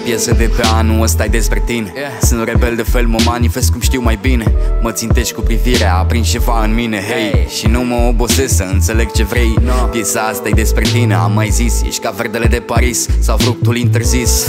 piesă de pe anul ăsta-i despre tine. Sunt rebel de fel, mă manifest cum știu mai bine. Mă țintești cu privirea, aprind ceva în mine, hey. Și nu mă obosesc să înțeleg ce vrei. Piesa asta-i despre tine, am mai zis. Ești ca verdele de Paris sau fructul interzis.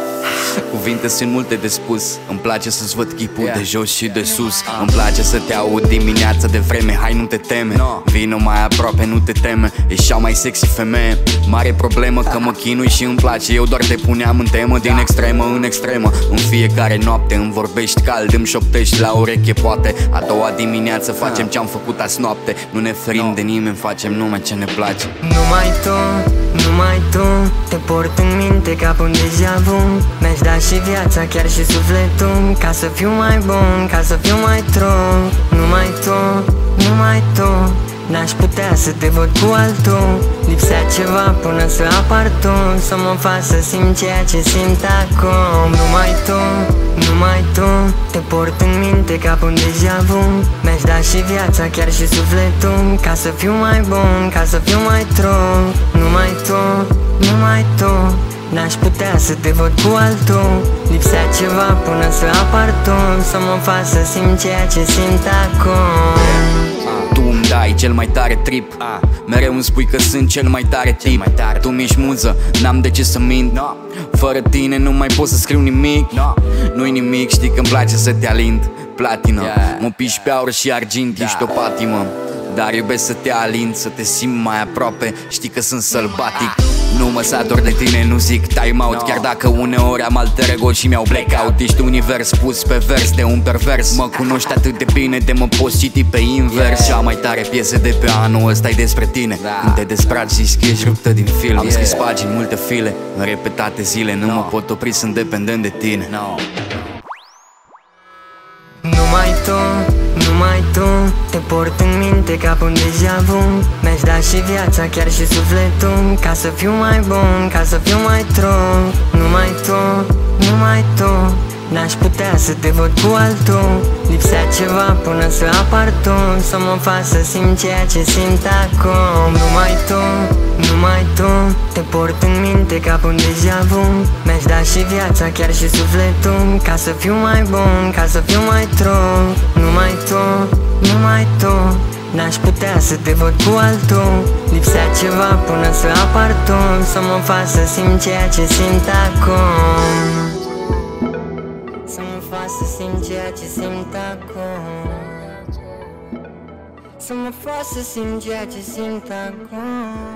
Cuvinte sunt multe de spus. Îmi place să-ți văd chipul de jos și de sus. Îmi place să te aud dimineața de vreme. Hai, nu te teme, vino mai aproape, nu te teme. Ești cea mai sexy femeie. Mare problemă că mă chinui și îmi place. Eu doar te puneam în temă, din extremă în extremă. În fiecare noapte îmi vorbești cald, îmi șoptești la ureche poate. A doua dimineață facem ce-am făcut azi noapte. Nu ne ferim de nimeni, facem numai ce ne place. Numai tu, numai tu te port în minte ca un deja vu. Mi-aș da și viața, chiar și sufletul, ca să fiu mai bun, ca să fiu mai true. Numai tu, numai tu, n-aș putea să te văd cu altul. Lipsea ceva până să apar tu, să mă faci să simt ceea ce simt acum. Numai tu, numai tu te port în minte ca un deja vu. Mi-aș da și viața, chiar și sufletul, ca să fiu mai bun, ca să fiu mai true. Numai tu, numai tu, n-aș putea să te văd cu altul. Lipsea ceva până să apar tu, să mă faci să simt ceea ce simt acum. Tu îmi dai cel mai tare trip, mereu îmi spui că sunt cel mai tare tip. Tu mi-ești muză, n-am de ce să mint. Fără tine nu mai pot să scriu nimic. Nu-i nimic, știi că-mi place să te alind. Platină, mă piși pe aur și argint, ești o patimă. Dar iubesc să te alin, să te simt mai aproape. Știi că sunt sălbatic. Nu mă satur de tine, nu zic time out. Chiar dacă uneori am alter ego și mi-au blackout. Ești univers pus pe vers de un pervers. Mă cunoști atât de bine de mă poți citi pe invers. Cea mai tare piesă de pe anul ăsta-i despre tine. Când te desbraci și scrii ruptă din film. Am scris pagini, multe file, în repetate zile. Nu mă pot opri, sunt dependent de tine. Numai tu, numai tu te port în minte ca un deja vu. Mi-aș da și viața, chiar și sufletul, ca să fiu mai bun, ca să fiu mai true. Numai tu, numai tu, n-aș putea să te văd cu altul. Lipsea ceva până să apar tu, să mă faci să simt ceea ce simt acum. Numai tu, numai tu te port în minte ca un deja vu. Mi-aș da și viața, chiar și sufletul, ca să fiu mai bun, ca să fiu mai true. Numai tu, numai tu, n-aș putea să te văd cu altul. Lipsea ceva până să apar tu, să mă faci să simt ceea ce simt acum. Să mă faci să simt ceea ce simt acum. Să mă faci să simt ceea ce simt acum.